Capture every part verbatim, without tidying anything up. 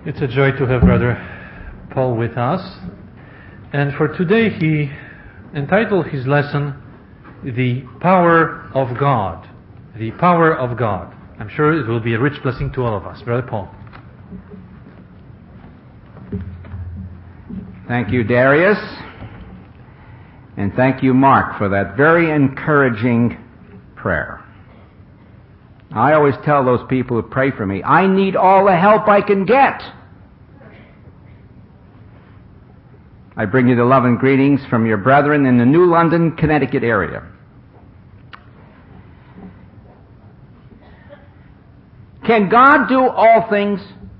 It's a joy to have Brother Paul with us. And for today he entitled his lesson, The Power of God. The Power of God. I'm sure it will be a rich blessing to all of us. Brother Paul. Thank you, Darius. And thank you, Mark, for that very encouraging prayer. I always tell those people who pray for me, I need all the help I can get. I bring you the love and greetings from your brethren in the New London, Connecticut area. Can God do all things?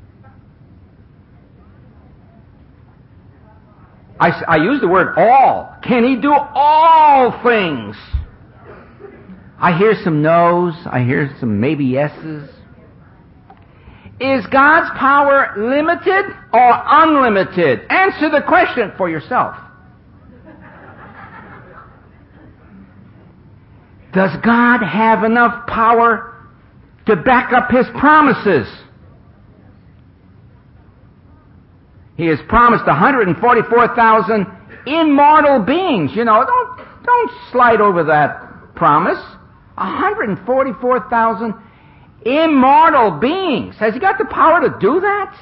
I, I use the word all. Can He do all things? I hear some no's. I hear some maybe yeses. Is God's power limited or unlimited? Answer the question for yourself. Does God have enough power to back up His promises? He has promised one hundred forty-four thousand immortal beings. You know, don't, don't slide over that promise. one hundred forty-four thousand immortal beings. Has He got the power to do that?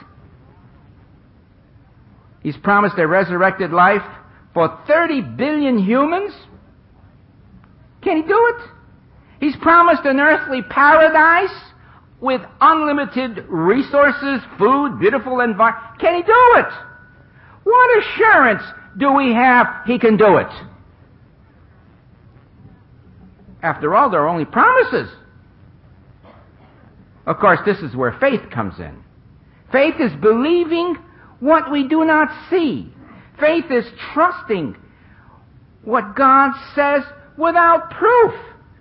He's promised a resurrected life for thirty billion humans. Can He do it? He's promised an earthly paradise with unlimited resources, food, beautiful environment. Can He do it? What assurance do we have He can do it? After all, they're only promises. Of course, this is where faith comes in. Faith is believing what we do not see. Faith is trusting what God says without proof.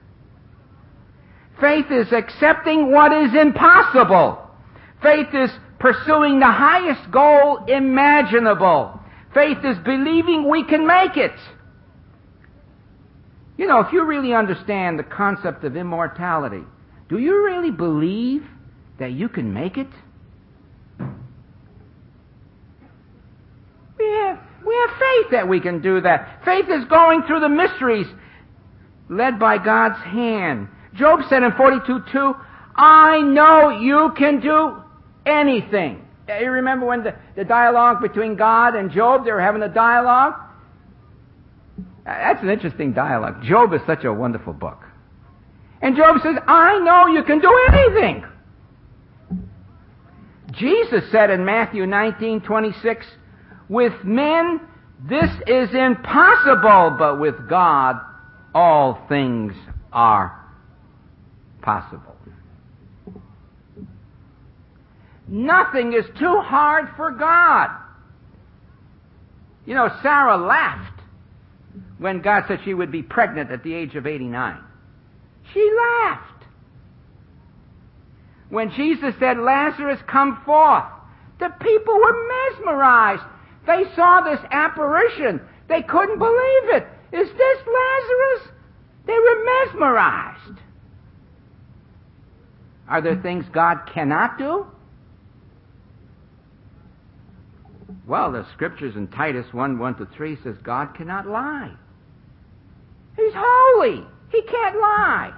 Faith is accepting what is impossible. Faith is pursuing the highest goal imaginable. Faith is believing we can make it. You know, if you really understand the concept of immortality, do you really believe that you can make it? We have, we have faith that we can do that. Faith is going through the mysteries led by God's hand. Job said in forty-two two, I know you can do anything. You remember when the, the dialogue between God and Job, they were having a dialogue? That's an interesting dialogue. Job is such a wonderful book. And Job says, I know you can do anything. Jesus said in Matthew nineteen twenty-six, with men this is impossible, but with God all things are possible. Nothing is too hard for God. You know, Sarah laughed when God said she would be pregnant at the age of eighty-nine. She laughed. When Jesus said, Lazarus, come forth, the people were mesmerized. They saw this apparition. They couldn't believe it. Is this Lazarus? They were mesmerized. Are there things God cannot do? Well, the scriptures in Titus one, one to three says God cannot lie. He's holy. He can't lie.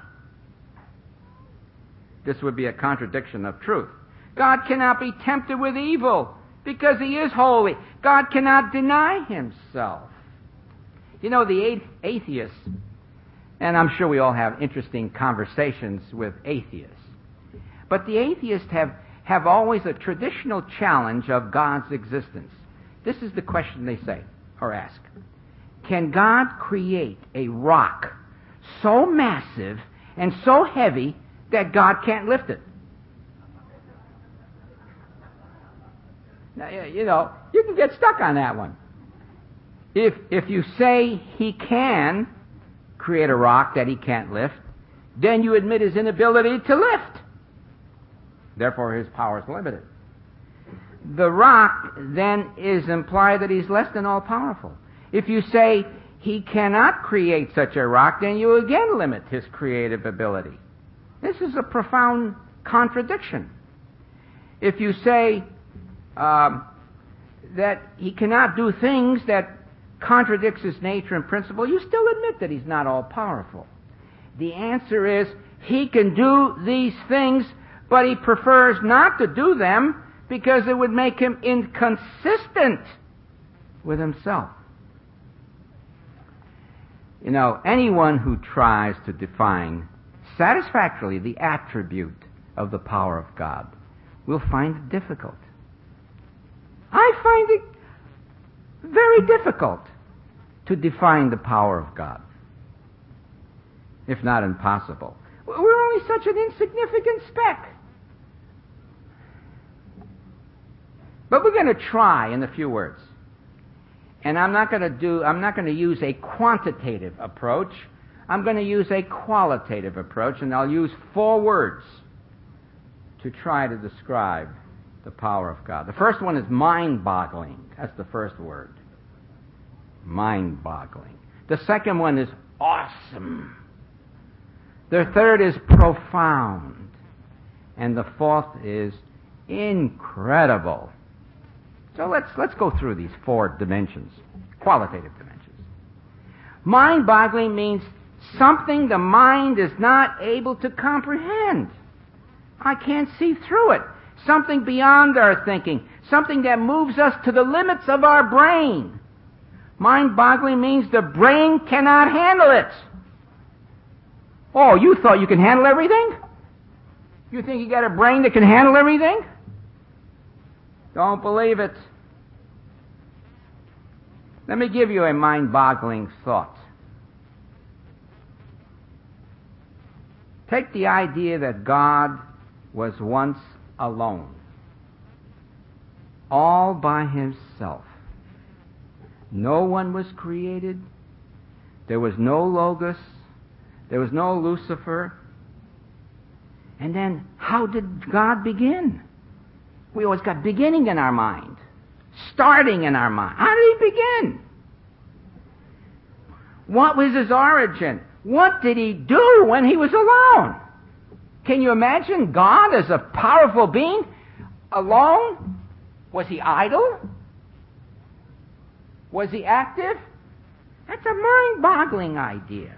This would be a contradiction of truth. God cannot be tempted with evil because He is holy. God cannot deny Himself. You know, the atheists, and I'm sure we all have interesting conversations with atheists, but the atheists have, have always a traditional challenge of God's existence. This is the question they say, or ask. Can God create a rock so massive and so heavy that God can't lift it? Now, you know, you can get stuck on that one. If, if you say He can create a rock that He can't lift, then you admit His inability to lift. Therefore, His power is limited. The rock then is implied that He's less than all-powerful. If you say He cannot create such a rock, then you again limit His creative ability. This is a profound contradiction. If you say um, that he cannot do things that contradicts his nature and principle, you still admit that he's not all-powerful. The answer is, he can do these things, but he prefers not to do them because it would make him inconsistent with himself. You know, anyone who tries to define satisfactorily the attribute of the power of God will find it difficult. I find it very difficult to define the power of God, if not impossible. We're only such an insignificant speck. But we're going to try in a few words. And I'm not going to do, I'm not going to use a quantitative approach. I'm going to use a qualitative approach, and I'll use four words to try to describe the power of God. The first one is mind-boggling. That's the first word. Mind-boggling. The second one is awesome. The third is profound. And the fourth is incredible. So let's let's go through these four dimensions, qualitative dimensions. Mind-boggling means something the mind is not able to comprehend. I can't see through it. Something beyond our thinking. Something that moves us to the limits of our brain. Mind-boggling means the brain cannot handle it. Oh, you thought you can handle everything? You think you got a brain that can handle everything? Don't believe it. Let me give you a mind-boggling thought. Take the idea that God was once alone, all by himself. No one was created. There was no Logos. There was no Lucifer. And then, how did God begin? We always got beginning in our mind, starting in our mind. How did he begin? What was his origin? What did he do when he was alone? Can you imagine God as a powerful being alone? Was he idle? Was he active? That's a mind-boggling idea.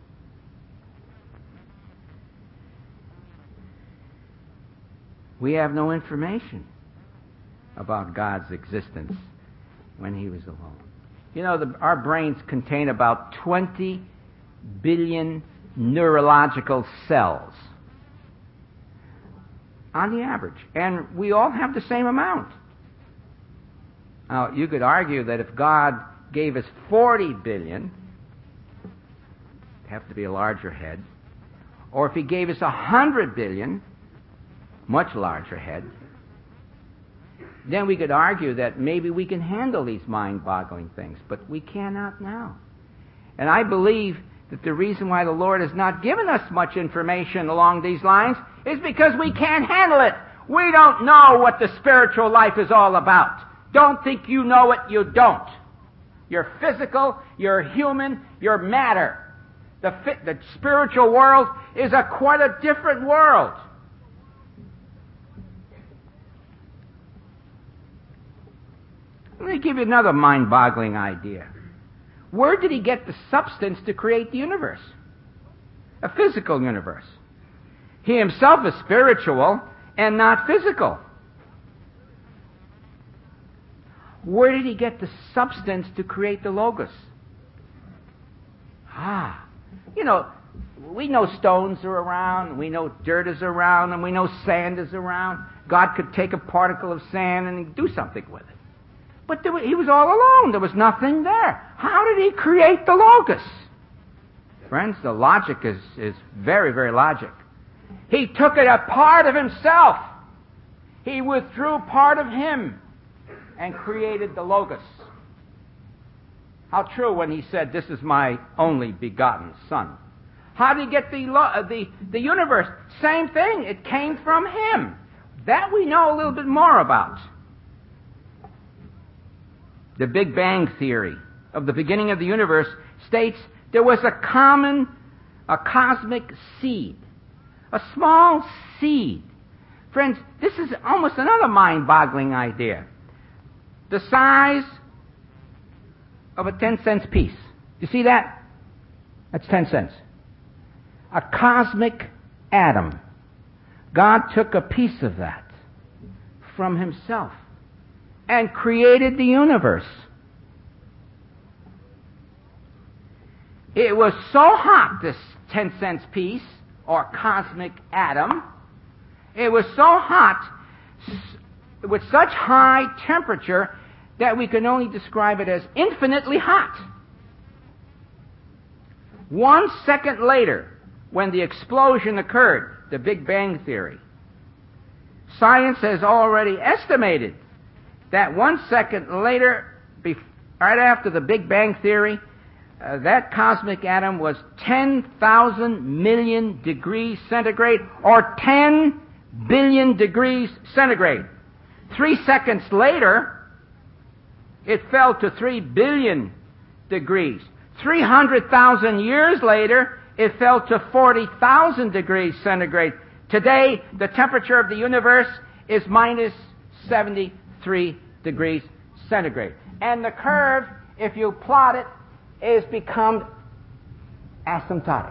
We have no information about God's existence when he was alone. You know, the, our brains contain about twenty billion neurological cells on the average, and we all have the same amount. Now, you could argue that if God gave us forty billion, it'd have to be a larger head, or if he gave us one hundred billion, much larger head, then we could argue that maybe we can handle these mind-boggling things, but we cannot now. And I believe that the reason why the Lord has not given us much information along these lines is because we can't handle it. We don't know what the spiritual life is all about. Don't think you know it, you don't. You're physical, you're human, you're matter. The, fit, the spiritual world is a quite a different world. Let me give you another mind-boggling idea. Where did he get the substance to create the universe? A physical universe. He himself is spiritual and not physical. Where did he get the substance to create the Logos? Ah, you know, we know stones are around, we know dirt is around, and we know sand is around. God could take a particle of sand and do something with it. But there was, he was all alone. There was nothing there. How did he create the Logos? Friends, the logic is, is very, very logic. He took it a part of himself. He withdrew part of him and created the Logos. How true when he said, "This is my only begotten Son." How did he get the, the, the universe? Same thing. It came from him. That we know a little bit more about. The Big Bang theory of the beginning of the universe states there was a common, a cosmic seed, a small seed Friends, this is almost another mind-boggling idea. The size of a ten cents piece. You see that? That's ten cents. A cosmic atom. God took a piece of that from himself and created the universe. It was so hot, this ten cents piece, or cosmic atom, it was so hot, with such high temperature, that we can only describe it as infinitely hot. One second later, when the explosion occurred, the Big Bang Theory, science has already estimated that one second later, right after the Big Bang Theory, uh, that cosmic atom was ten thousand million degrees centigrade, or ten billion degrees centigrade. Three seconds later, it fell to three billion degrees. three hundred thousand years later, it fell to forty thousand degrees centigrade. Today, the temperature of the universe is minus seventy-three degrees centigrade. And the curve, if you plot it, is become asymptotic.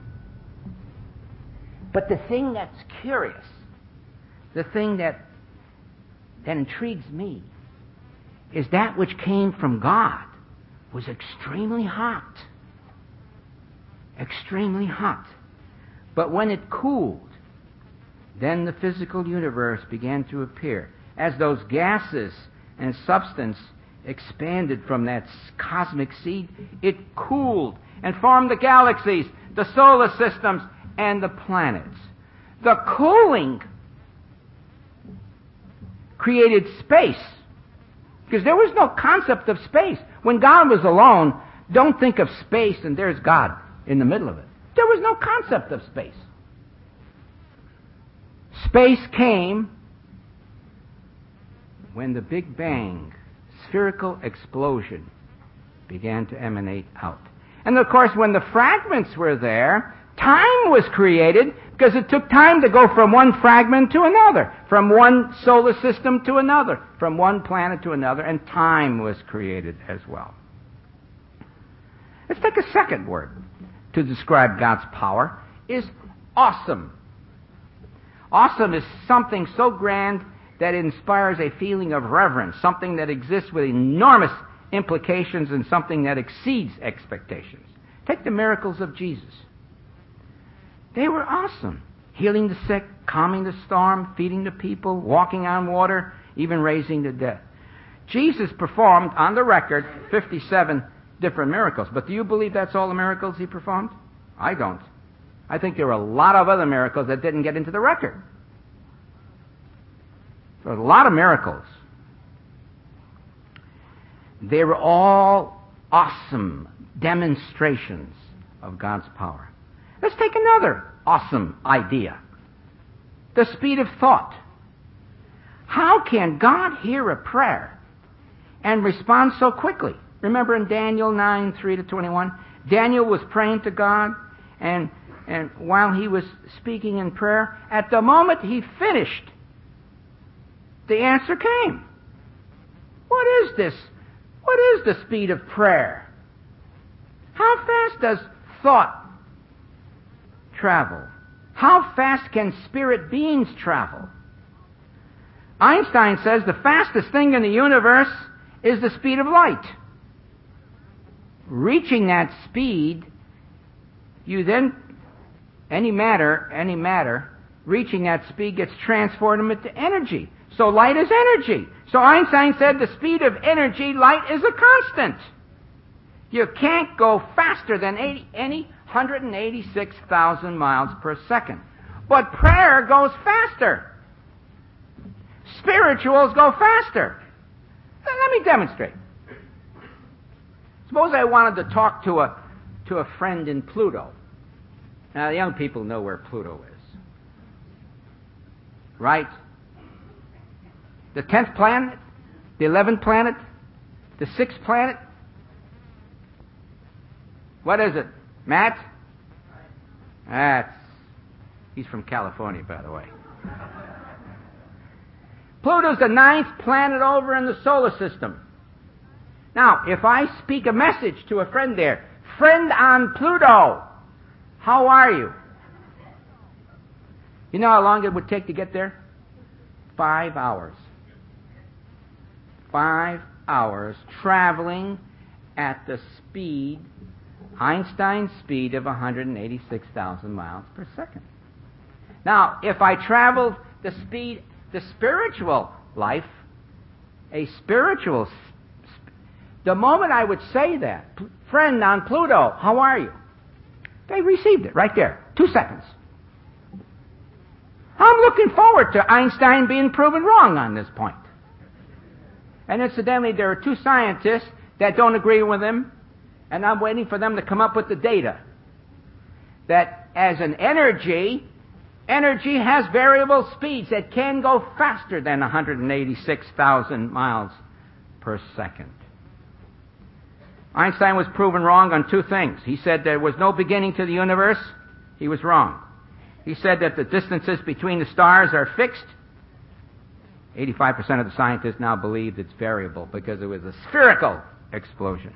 But the thing that's curious, the thing that, that intrigues me, is that which came from God was extremely hot. Extremely hot. But when it cooled, then the physical universe began to appear. As those gases and substance expanded from that cosmic seed, it cooled and formed the galaxies, the solar systems, and the planets. The cooling created space, because there was no concept of space. When God was alone, don't think of space and there's God in the middle of it. There was no concept of space. Space came when the Big Bang, spherical explosion, began to emanate out. And of course, when the fragments were there, time was created, because it took time to go from one fragment to another, from one solar system to another, from one planet to another, and time was created as well. Let's take a second word to describe God's power, is awesome. Awesome is something so grand that it inspires a feeling of reverence, something that exists with enormous implications and something that exceeds expectations. Take the miracles of Jesus. They were awesome. Healing the sick, calming the storm, feeding the people, walking on water, even raising the dead. Jesus performed, on the record, fifty-seven different miracles. But do you believe that's all the miracles he performed? I don't. I think there were a lot of other miracles that didn't get into the record. There were a lot of miracles. They were all awesome demonstrations of God's power. Let's take another awesome idea. The speed of thought. How can God hear a prayer and respond so quickly? Remember in Daniel nine, three to twenty-one, Daniel was praying to God, and, and while he was speaking in prayer, at the moment he finished, the answer came. What is this? What is the speed of prayer? How fast does thought travel? How fast can spirit beings travel? Einstein says the fastest thing in the universe is the speed of light. Reaching that speed, you then, any matter, any matter, reaching that speed gets transformed into energy. So light is energy. So Einstein said the speed of energy, light, is a constant. You can't go faster than eighty, any one hundred eighty-six thousand miles per second. But prayer goes faster. Spirituals go faster. Let me demonstrate. Suppose I wanted to talk to a, to a friend in Pluto. Now, the young people know where Pluto is. Right? The tenth planet? The eleventh planet? The sixth planet? What is it? Matt? That's... He's from California, by the way. Pluto's the ninth planet over in the solar system. Now, if I speak a message to a friend there, friend on Pluto, how are you? You know how long it would take to get there? Five hours. Five hours traveling at the speed, Einstein's speed of one hundred eighty-six thousand miles per second. Now, if I traveled the speed, the spiritual life, a spiritual, the moment I would say that, friend on Pluto, how are you? They received it right there. Two seconds. I'm looking forward to Einstein being proven wrong on this point. And incidentally, there are two scientists that don't agree with him, and I'm waiting for them to come up with the data. That as an energy, energy has variable speeds that can go faster than one hundred eighty-six thousand miles per second. Einstein was proven wrong on two things. He said there was no beginning to the universe. He was wrong. He said that the distances between the stars are fixed. eighty-five percent of the scientists now believe it's variable because it was a spherical explosion.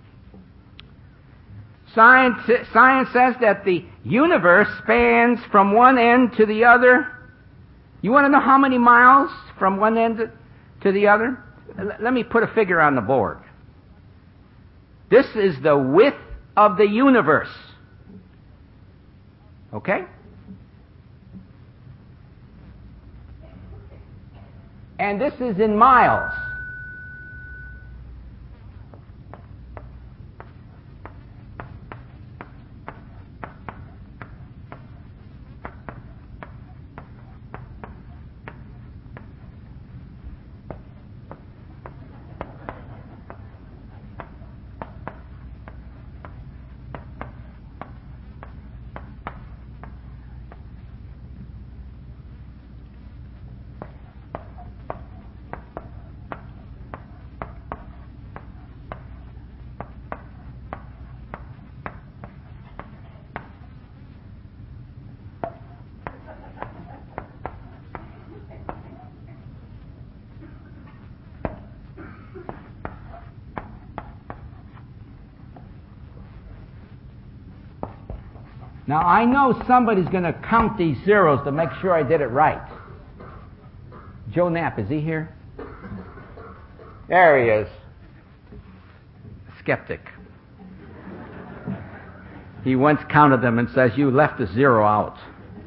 Science, science says that the universe spans from one end to the other. You want to know how many miles from one end to the other? Let me put a figure on the board. This is the width of the universe. Okay? And this is in miles. Now, I know somebody's going to count these zeros to make sure I did it right. Joe Knapp, is he here? There he is. Skeptic. He once counted them and says, you left a zero out.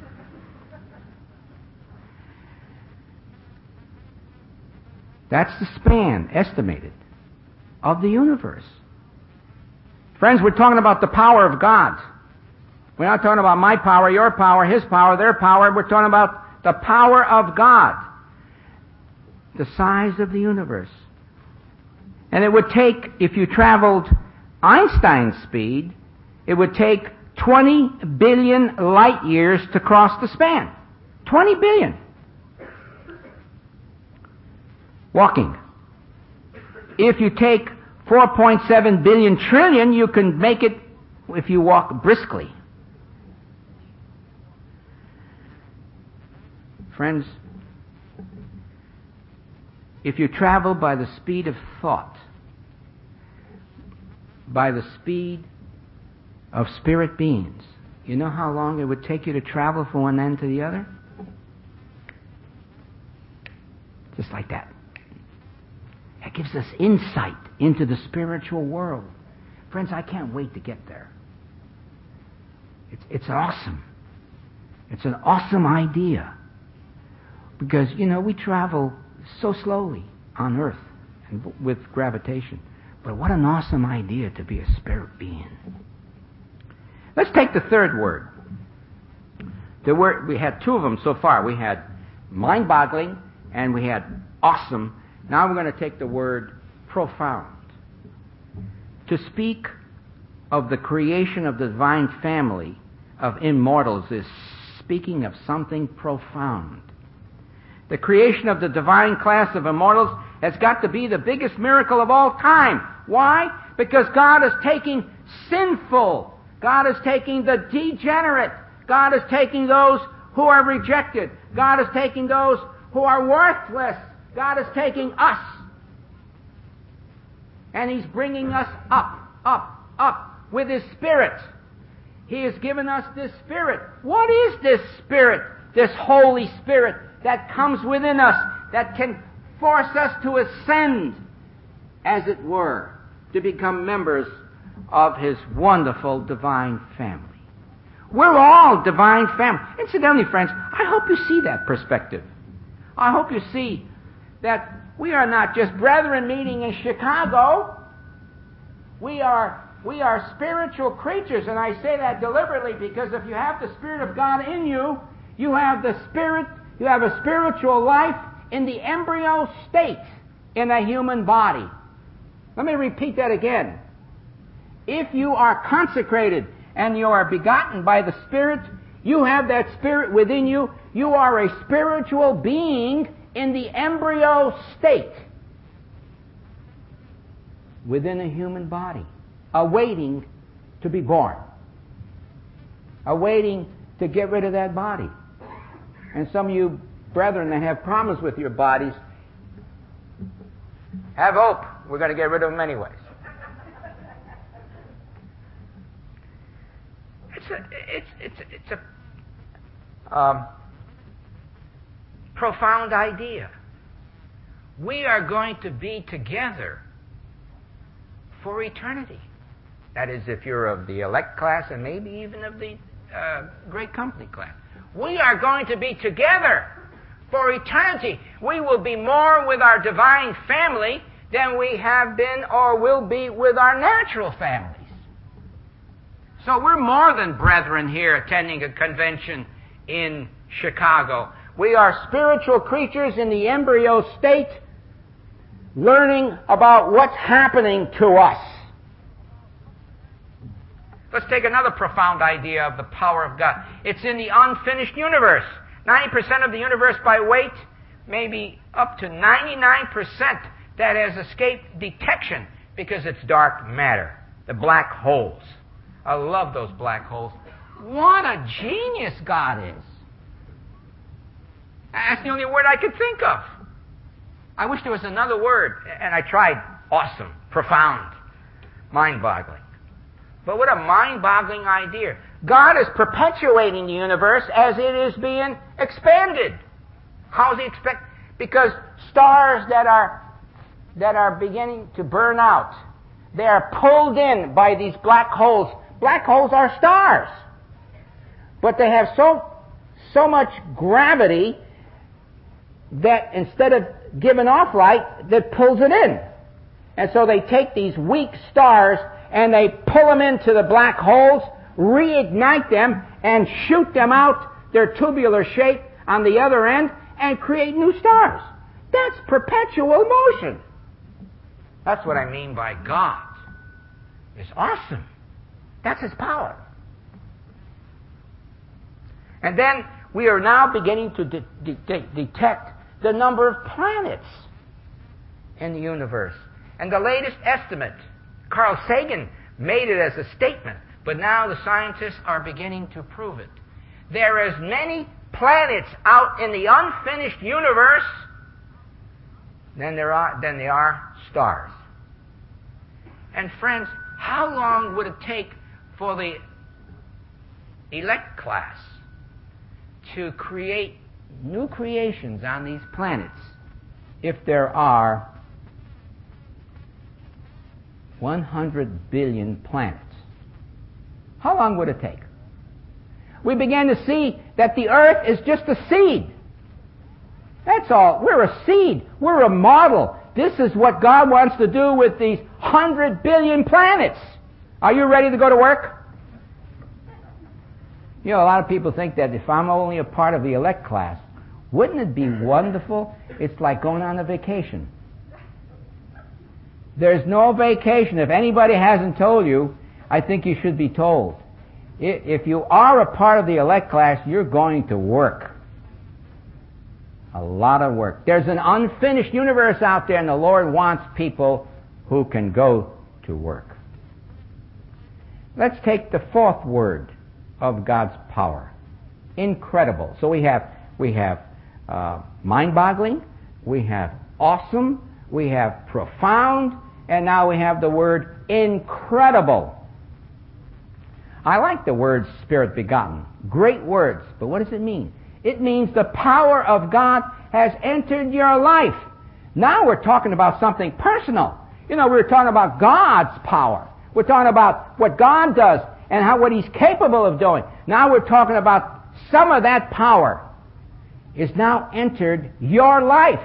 That's the span, estimated, of the universe. Friends, we're talking about the power of God. We're not talking about my power, your power, his power, their power. We're talking about the power of God. The size of the universe. And it would take, if you traveled Einstein's speed, it would take twenty billion light years to cross the span. twenty billion. Walking. If you take four point seven billion trillion, you can make it if you walk briskly. Friends, if you travel by the speed of thought, by the speed of spirit beings, you know how long it would take you to travel from one end to the other? Just like that. That gives us insight into the spiritual world. Friends, I can't wait to get there. It's, it's awesome. It's an awesome idea. Because, you know, we travel so slowly on Earth and with gravitation. But what an awesome idea to be a spirit being. Let's take the third word. The word, we had two of them so far. We had mind-boggling and we had awesome. Now we're going to take the word profound. To speak of the creation of the divine family of immortals is speaking of something profound. The creation of the divine class of immortals has got to be the biggest miracle of all time. Why? Because God is taking sinful, God is taking the degenerate, God is taking those who are rejected, God is taking those who are worthless. God is taking us, and He's bringing us up, up, up with His Spirit. He has given us this Spirit. What is this Spirit, this Holy Spirit that comes within us, that can force us to ascend, as it were, to become members of His wonderful divine family? We're all divine family. Incidentally, friends, I hope you see that perspective. I hope you see that we are not just brethren meeting in Chicago. We are we are spiritual creatures, and I say that deliberately because if you have the Spirit of God in you, you have the Spirit, you have a spiritual life in the embryo state in a human body. Let me repeat that again. If you are consecrated and you are begotten by the Spirit, you have that Spirit within you. You are a spiritual being in the embryo state within a human body, awaiting to be born, awaiting to get rid of that body. And some of you brethren that have problems with your bodies, have hope. We're going to get rid of them anyways. It's a, it's, it's, it's a um, profound idea. We are going to be together for eternity. That is, if you're of the elect class and maybe even of the uh, great company class. We are going to be together for eternity. We will be more with our divine family than we have been or will be with our natural families. So we're more than brethren here attending a convention in Chicago. We are spiritual creatures in the embryo state, learning about what's happening to us. Let's take another profound idea of the power of God. It's in the unfinished universe. ninety percent of the universe by weight, maybe up to ninety-nine percent that has escaped detection because it's dark matter, the black holes. I love those black holes. What a genius God is. That's the only word I could think of. I wish there was another word, and I tried. Awesome, profound, mind-boggling. But what a mind-boggling idea. God is perpetuating the universe as it is being expanded. How is He expect? Because stars that are that are beginning to burn out, they are pulled in by these black holes. Black holes are stars, but they have so so much gravity that instead of giving off light, that pulls it in. And so they take these weak stars and they pull them into the black holes, reignite them, and shoot them out their tubular shape on the other end and create new stars. That's perpetual motion. That's what I mean by God. It's awesome. That's His power. And then we are now beginning to de- de- de- detect the number of planets in the universe. And the latest estimate, Carl Sagan made it as a statement, but now the scientists are beginning to prove it. There are as many planets out in the unfinished universe than there are, than there are stars. And friends, how long would it take for the elect class to create new creations on these planets if there are one hundred billion planets? How long would it take? We began to see that the earth is just a seed. That's all. We're a seed. We're a model. This is what God wants to do with these one hundred billion planets. Are you ready to go to work? You know, a lot of people think that if I'm only a part of the elect class, wouldn't it be wonderful? It's like going on a vacation. There's no vacation. If anybody hasn't told you, I think you should be told. If you are a part of the elect class, you're going to work. A lot of work. There's an unfinished universe out there, and the Lord wants people who can go to work. Let's take the fourth word of God's power. Incredible. So we have we have uh, mind-boggling, we have awesome, we have profound, and now we have the word incredible. I like the word Spirit begotten. Great words, but what does it mean? It means the power of God has entered your life. Now we're talking about something personal. You know, we were talking about God's power. We're talking about what God does and how what He's capable of doing. Now we're talking about some of that power is now entered your life.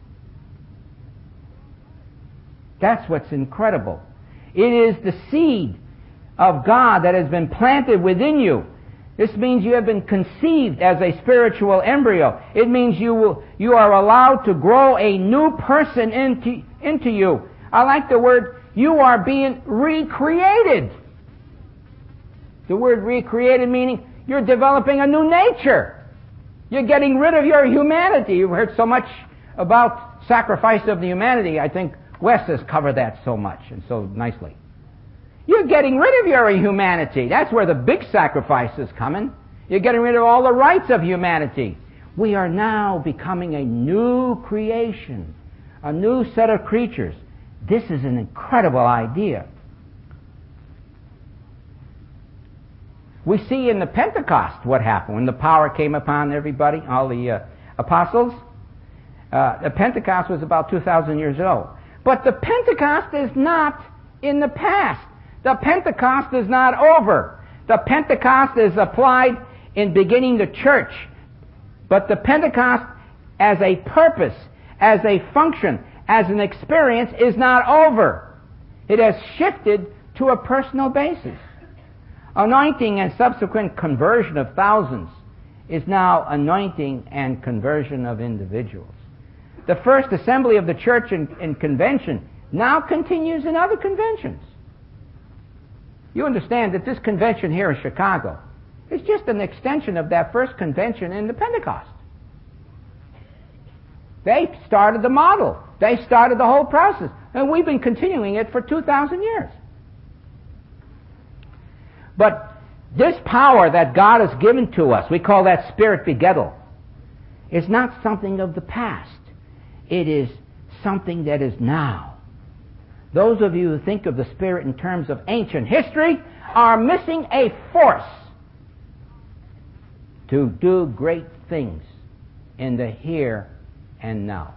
That's what's incredible. It is the seed of God that has been planted within you. This means you have been conceived as a spiritual embryo. It means you will, you are allowed to grow a new person into, into you. I like the word, you are being recreated. The word recreated meaning you're developing a new nature. You're getting rid of your humanity. You've heard so much about sacrifice of the humanity. I think Wes has covered that so much and so nicely. You're getting rid of your humanity. That's where the big sacrifice is coming. You're getting rid of all the rights of humanity. We are now becoming a new creation, a new set of creatures. This is an incredible idea. We see in the Pentecost what happened when the power came upon everybody, all the uh, apostles. Uh, the Pentecost was about two thousand years ago. But the Pentecost is not in the past. The Pentecost is not over. The Pentecost is applied in beginning the church. But the Pentecost as a purpose, as a function, as an experience is not over. It has shifted to a personal basis. Anointing and subsequent conversion of thousands is now anointing and conversion of individuals. The first assembly of the church in, in convention now continues in other conventions. You understand that this convention here in Chicago is just an extension of that first convention in the Pentecost. They started the model. They started the whole process. And we've been continuing it for two thousand years. But this power that God has given to us, we call that Spirit begettal, is not something of the past. It is something that is now. Those of you who think of the Spirit in terms of ancient history are missing a force to do great things in the here and now.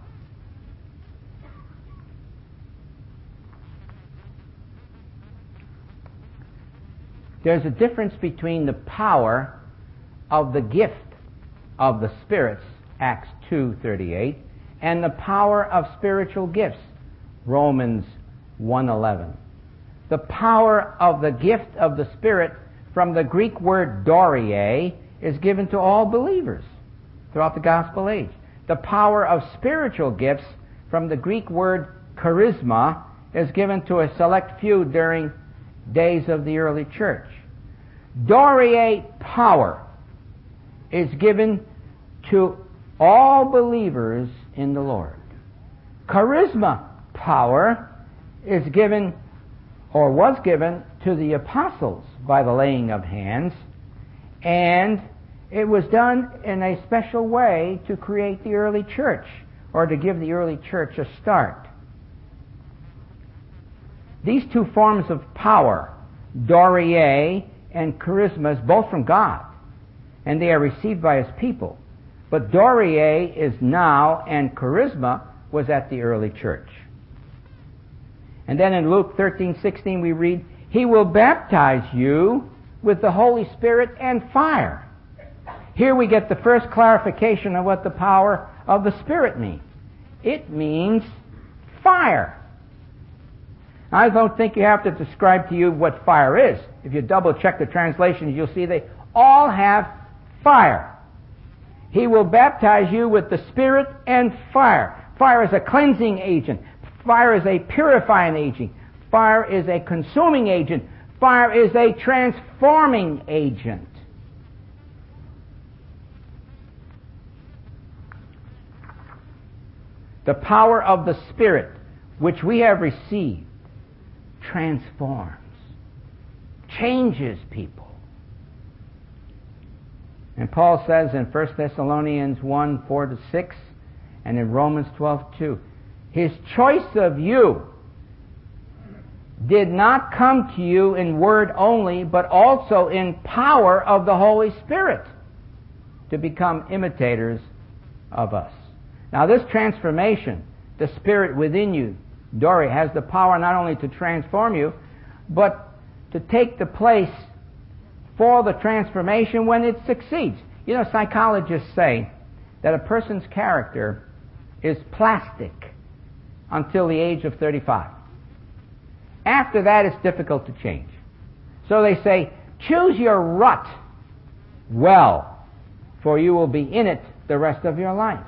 There's a difference between the power of the gift of the spirits, Acts two thirty-eight, and the power of spiritual gifts, Romans one eleven. The power of the gift of the Spirit, from the Greek word dorie, is given to all believers throughout the gospel age. The power of spiritual gifts, from the Greek word charisma, is given to a select few during days of the early church. Dorie power is given to all believers in the Lord. Charisma power is given, or was given, to the apostles by the laying of hands, and it was done in a special way to create the early church, or to give the early church a start. These two forms of power, dorie and charisma, is both from God, and they are received by His people. But dorie is now, and charisma was at the early church. And then in Luke thirteen sixteen we read, He will baptize you with the Holy Spirit and fire. Here we get the first clarification of what the power of the Spirit means. It means fire. I don't think you have to describe to you what fire is. If you double check the translations, you'll see they all have fire. He will baptize you with the Spirit and fire. Fire is a cleansing agent. Fire is a purifying agent. Fire is a consuming agent. Fire is a transforming agent. The power of the Spirit, which we have received, transforms, changes people. And Paul says in First Thessalonians one, four to six, and in Romans twelve, two, His choice of you did not come to you in word only, but also in power of the Holy Spirit, to become imitators of us. Now this transformation, the Spirit within you, Dory, has the power not only to transform you, but to take the place for the transformation when it succeeds. You know, psychologists say that a person's character is plastic until the age of thirty-five. After that, it's difficult to change. So they say, choose your rut well, for you will be in it the rest of your life.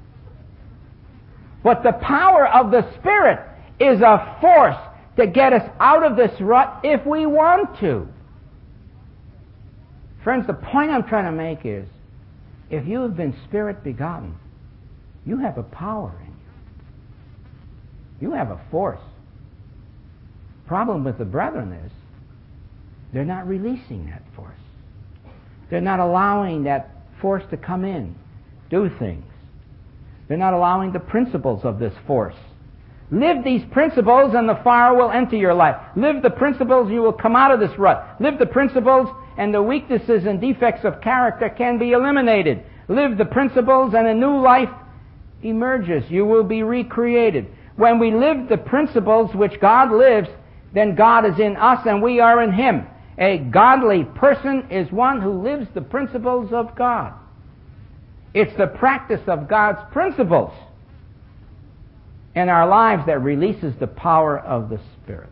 But the power of the Spirit is a force to get us out of this rut if we want to. Friends, the point I'm trying to make is, if you have been Spirit begotten, you have a power in you. You have a force. Problem with the brethren is, they're not releasing that force. They're not allowing that force to come in, do things. They're not allowing the principles of this force. Live these principles and the fire will enter your life. Live the principles, you will come out of this rut. Live the principles and the weaknesses and defects of character can be eliminated. Live the principles and a new life emerges. You will be recreated. When we live the principles which God lives, then God is in us and we are in Him. A godly person is one who lives the principles of God. It's the practice of God's principles in our lives that releases the power of the Spirit.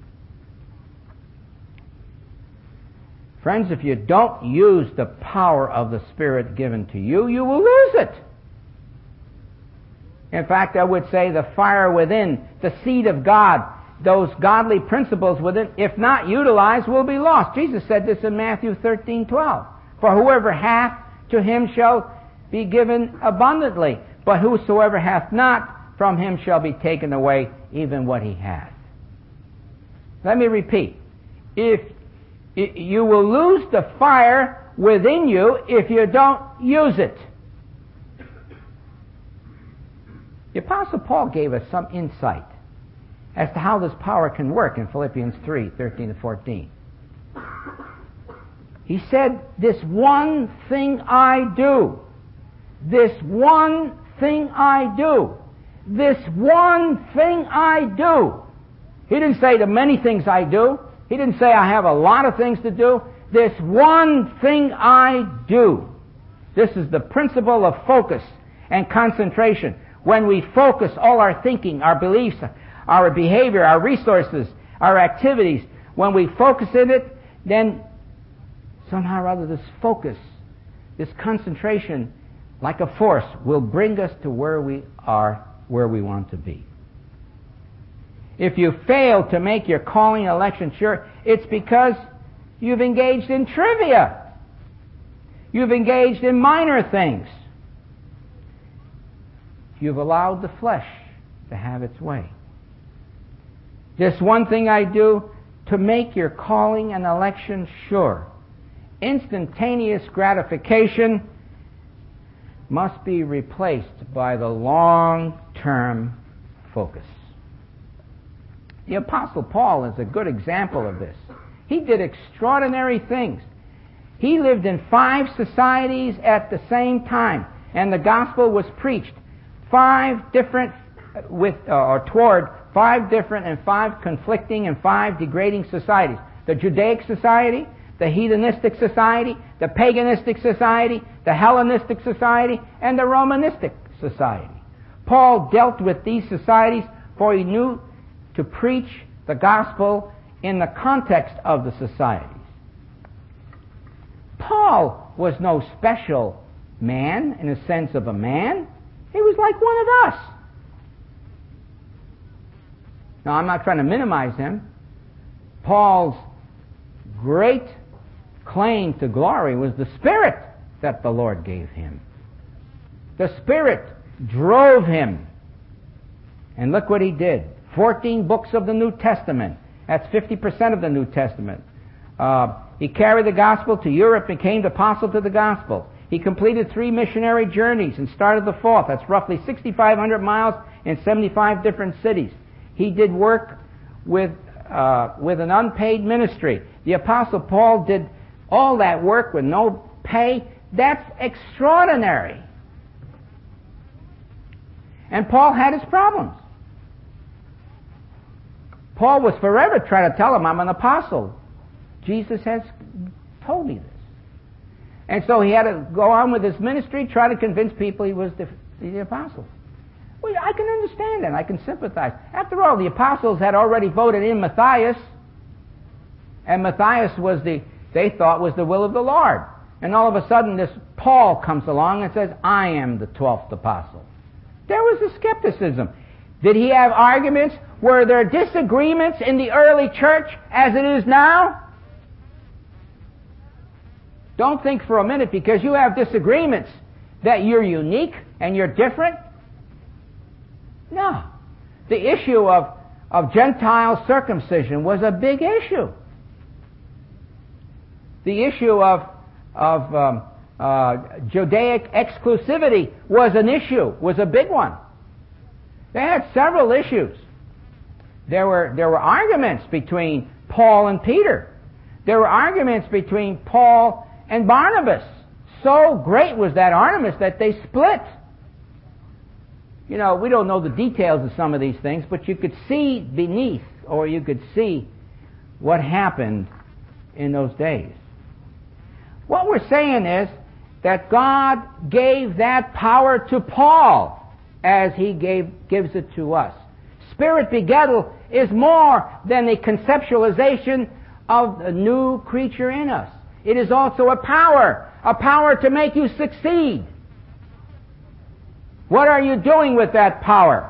Friends, if you don't use the power of the Spirit given to you, you will lose it. In fact, I would say the fire within, the seed of God, those godly principles within, if not utilized, will be lost. Jesus said this in Matthew thirteen, twelve. For whoever hath, to him shall be given abundantly, but whosoever hath not, from him shall be taken away even what he hath. Let me repeat. If you will lose the fire within you if you don't use it. The Apostle Paul gave us some insight as to how this power can work in Philippians three, thirteen to fourteen. He said, this one thing I do, this one thing I do, this one thing I do. He didn't say the many things I do. He didn't say I have a lot of things to do. This one thing I do. This is the principle of focus and concentration. When we focus all our thinking, our beliefs, our behavior, our resources, our activities, when we focus in it, then somehow or other this focus, this concentration, like a force, will bring us to where we are, where we want to be. If you fail to make your calling election sure, it's because you've engaged in trivia. You've engaged in minor things. You've allowed the flesh to have its way. This one thing I do to make your calling and election sure. Instantaneous gratification must be replaced by the long-term focus. The Apostle Paul is a good example of this. He did extraordinary things. He lived in five societies at the same time, and the gospel was preached five different, with uh, or toward five different and five conflicting and five degrading societies. The Judaic society, the heathenistic society, the paganistic society, the Hellenistic society, and the Romanistic society. Paul dealt with these societies, for he knew to preach the gospel in the context of the societies. Paul was no special man in the sense of a man. He was like one of us. Now, I'm not trying to minimize him. Paul's great claim to glory was the Spirit that the Lord gave him. The Spirit drove him. And look what he did. Fourteen books of the New Testament. That's fifty percent of the New Testament. Uh, He carried the gospel to Europe and became the apostle to the gospel. He completed three missionary journeys and started the fourth. That's roughly six thousand five hundred miles in seventy-five different cities. He did work with, uh, with an unpaid ministry. The apostle Paul did all that work with no pay. That's extraordinary. And Paul had his problems. Paul was forever trying to tell him, I'm an apostle. Jesus has told me this. And so he had to go on with his ministry, try to convince people he was the, the apostle. Well, I can understand that. I can sympathize. After all, the apostles had already voted in Matthias, and Matthias was the, they thought, was the will of the Lord. And all of a sudden, this Paul comes along and says, I am the twelfth apostle. There was a skepticism. Did he have arguments? Were there disagreements in the early church as it is now? Don't think for a minute because you have disagreements that you're unique and you're different. No. The issue of, of Gentile circumcision was a big issue. The issue of, of um, uh, Judaic exclusivity was an issue, was a big one. They had several issues. There were, there were arguments between Paul and Peter. There were arguments between Paul and Barnabas. So great was that argument that they split. You know, we don't know the details of some of these things, but you could see beneath, or you could see what happened in those days. What we're saying is that God gave that power to Paul as he gave, gives it to us. Spirit begettal is more than the conceptualization of a new creature in us. It is also a power, a power to make you succeed. What are you doing with that power?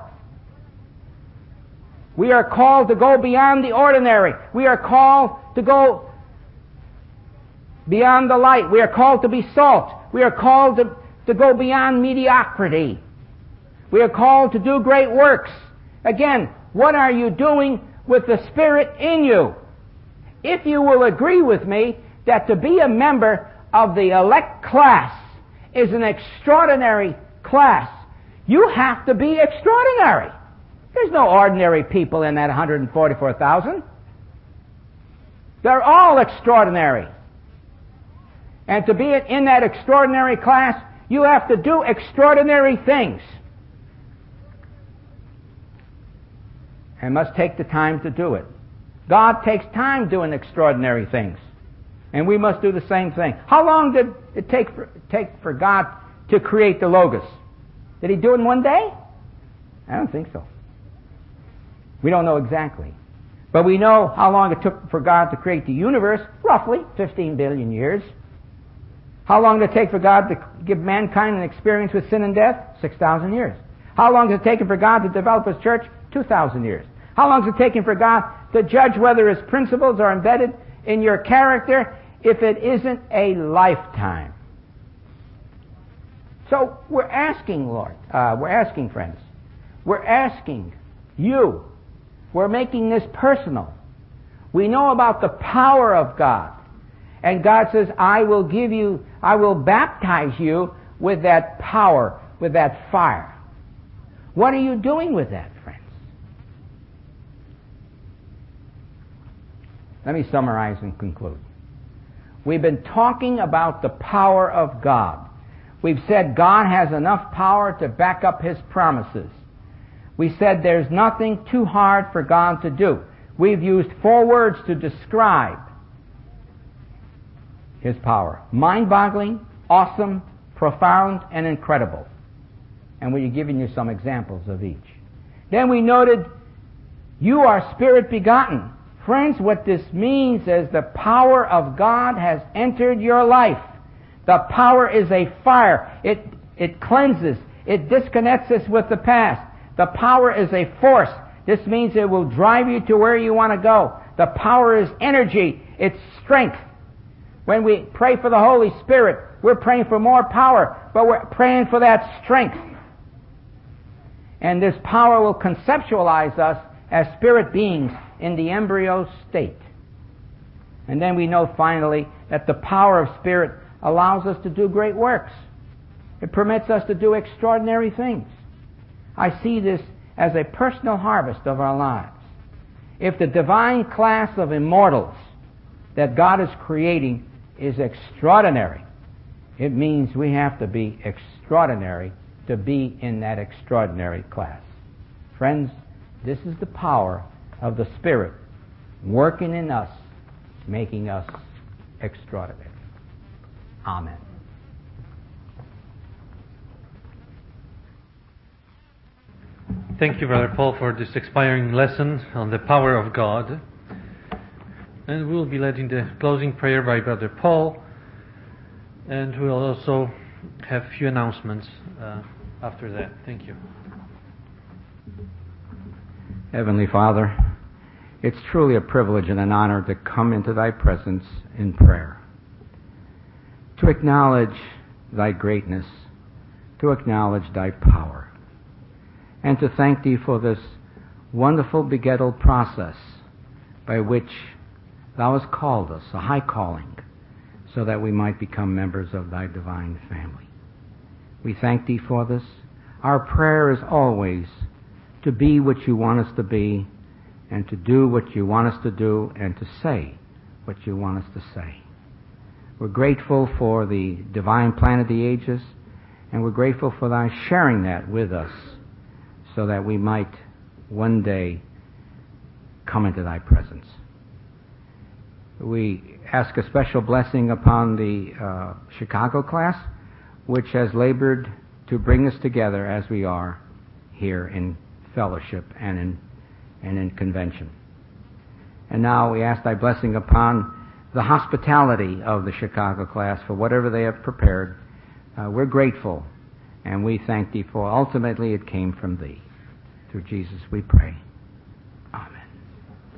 We are called to go beyond the ordinary. We are called to go beyond the light. We are called to be salt. We are called to, to go beyond mediocrity. We are called to do great works. Again, what are you doing with the Spirit in you? If you will agree with me that to be a member of the elect class is an extraordinary class, you have to be extraordinary. There's no ordinary people in that one hundred forty-four thousand. They're all extraordinary. And to be in that extraordinary class, you have to do extraordinary things. And must take the time to do it. God takes time doing extraordinary things. And we must do the same thing. How long did it take for, take for God to create the Logos? Did he do it in one day? I don't think so. We don't know exactly. But we know how long it took for God to create the universe, roughly fifteen billion years. How long did it take for God to give mankind an experience with sin and death? six thousand years. How long has it taken for God to develop His church? two thousand years. How long has it taken for God to judge whether His principles are embedded in your character if it isn't a lifetime? So we're asking, Lord, uh, we're asking, friends, we're asking you, we're making this personal. We know about the power of God. And God says, I will give you, I will baptize you with that power, with that fire. What are you doing with that, friends? Let me summarize and conclude. We've been talking about the power of God. We've said God has enough power to back up His promises. We said there's nothing too hard for God to do. We've used four words to describe His power. Mind-boggling, awesome, profound, and incredible. And we've given you some examples of each. Then we noted, you are Spirit begotten. Friends, what this means is the power of God has entered your life. The power is a fire. It, it cleanses. It disconnects us with the past. The power is a force. This means it will drive you to where you want to go. The power is energy. It's strength. When we pray for the Holy Spirit, we're praying for more power, but we're praying for that strength. And this power will conceptualize us as spirit beings in the embryo state. And then we know finally that the power of Spirit allows us to do great works. It permits us to do extraordinary things. I see this as a personal harvest of our lives. If the divine class of immortals that God is creating is extraordinary, it means we have to be extraordinary to be in that extraordinary class. Friends, this is the power of the Spirit working in us, making us extraordinary. Amen. Thank you, Brother Paul, for this inspiring lesson on the power of God. And we'll be led in the closing prayer by Brother Paul, and we'll also have a few announcements uh, after that. Thank you. Heavenly Father, it's truly a privilege and an honor to come into Thy presence in prayer, to acknowledge Thy greatness, to acknowledge Thy power, and to thank Thee for this wonderful begettal process by which Thou hast called us, a high calling, so that we might become members of Thy divine family. We thank Thee for this. Our prayer is always to be what You want us to be, and to do what You want us to do, and to say what You want us to say. We're grateful for the divine plan of the ages, and we're grateful for Thy sharing that with us, so that we might one day come into Thy presence. We ask a special blessing upon the uh, Chicago class, which has labored to bring us together as we are here in fellowship and in and in convention. And now we ask Thy blessing upon the hospitality of the Chicago class for whatever they have prepared. Uh, we're grateful, and we thank Thee for ultimately it came from Thee. Through Jesus we pray.